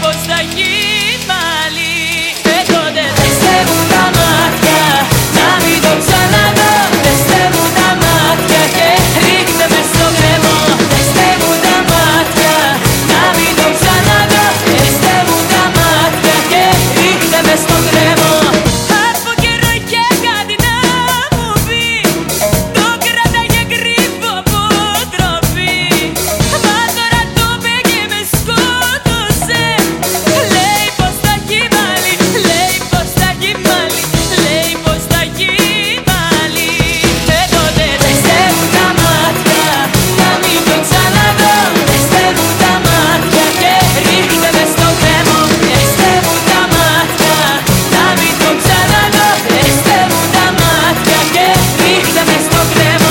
πως θα γίνει πάλι. Τότε δέστε μου τα μάτια, να μην το ξαναδώ. Δέστε μου τα μάτια και ρίχτε με στο κρεμό. Δέστε μου τα μάτια, να μην το ξαναδώ. Δέστε μου τα μάτια και ρίχτε με στο κρεμό. Από καιρό είχε κάτι να μου πει, το κράταγε κρύβο από τροφή. Μα τώρα το είπε και με σκότωσε. Λέει πως θα έχει πάλι, λέει πως θα έχει πάλι, λέει πως θα έχει πάλι. Τότε δέστε μου τα μάτια, να μην το ξαναδώ. Δέστε μου τα μάτια και ρίχτε με στο κρεμό. Δέστε μου τα μάτια, να μην το ξαναδώ. Δέστε μου τα μάτια και ρίχτε με στο κρεμό.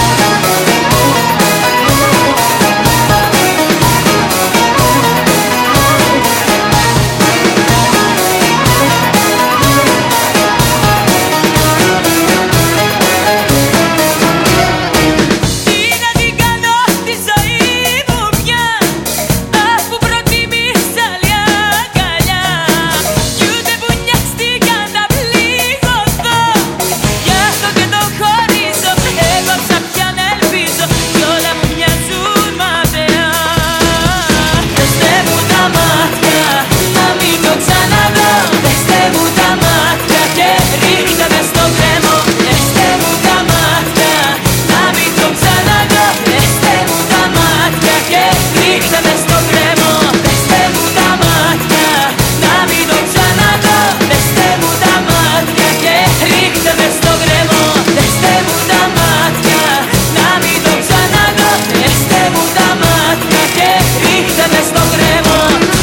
Τι να την κάνω τη ζωή μου πια, αφού προτιμήσα άλλη αγκαλιά. Κι ούτε που νοιάστηκα να πληγωθώ, γι' αυτό και το χωρίζω. Έβαψα πια να ελπίζω κι όλα μου μοιάζουν ματιά. Δέστε μου τα μάτια, να μην το ξαναδώ. Δέστε μου τα μάτια και ρίχτε με στο κρεμό. Δέστε μου τα μάτια, να μην το ξαναδώ. Δέστε μου τα μάτια και ρίχτε με στο κρεμό. Δέστε μου τα μάτια, να μην το ξαναδώ. Δέστε μου τα μάτια και ρίχτε με στο κρεμό. Δέστε μου τα μάτια, να μην το ξαναδώ. Δέστε μου τα μάτια και ρίχτε με στο κρεμό.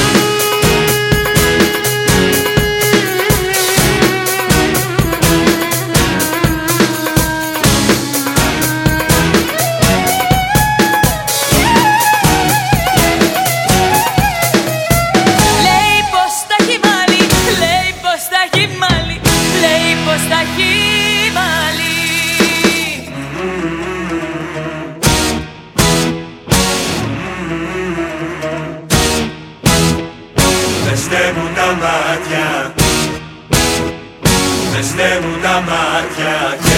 Λέει πως θα έχει πάλι, λέει πως θα έχει πάλι, λέει πως θα έχει πάλι. Δέστε μου τα μάτια, δέστε μου τα μάτια